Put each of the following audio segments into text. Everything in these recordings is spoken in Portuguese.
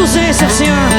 ausência, assim, ó.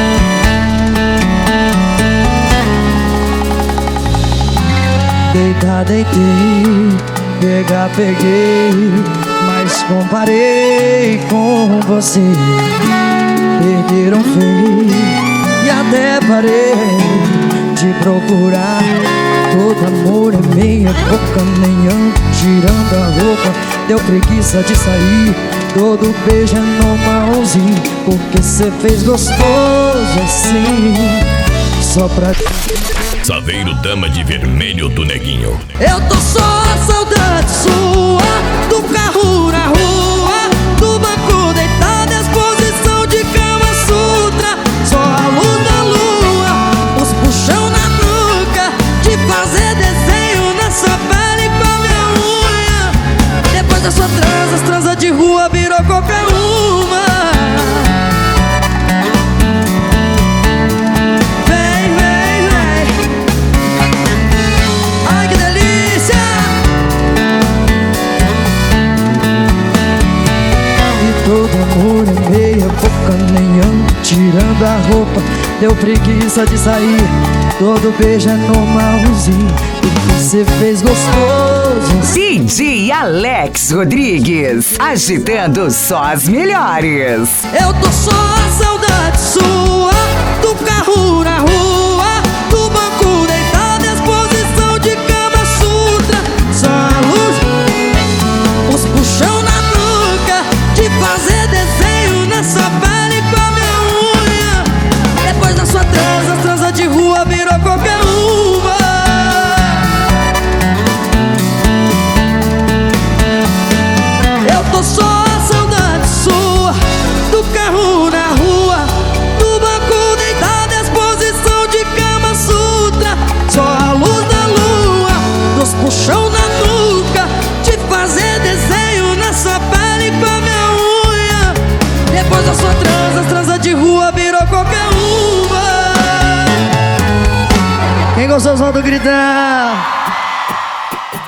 Deitar, deitei, pegar, peguei, mas comparei com você. Perderam feio e até parei de procurar. Todo amor é meia boca, nenhum tirando a roupa. Deu preguiça de sair, todo beijo é no mãozinho, porque cê fez gostoso assim, só pra... Saveiro Dama de Vermelho do Neguinho. Eu tô só a saudade sua, do carro na rua, do banco deitado, exposição de Kama Sutra. Só a luz da lua, os puxão na nuca, de fazer desenho nessa pele com a minha unha. Depois da sua transa, as transas de rua virou qualquer uma. Todo amor é meia boca, nenhum tirando a roupa. Deu preguiça de sair, todo beijo é normalzinho, porque você fez gostoso. DJ Alex Rodrigues, agitando só as melhores. Eu tô só a saudade sua, do carro na rua, do banco deitado, exposição de Kama Sutra. Só a luz, os puxão na nuca, de fazer desenho nessa pele com a minha unha. Depois da sua transa, as transas de rua virou qualquer uma. Eu tô só a saudade sua, do carro na rua, do banco deitado, exposição de Kama Sutra. Só a luz da lua, dos puxão na nuca, de fazer desenho nessa pele com a minha unha. Depois da sua transa, as transas de rua virou qualquer uma. Quem gostou, solta o gritão.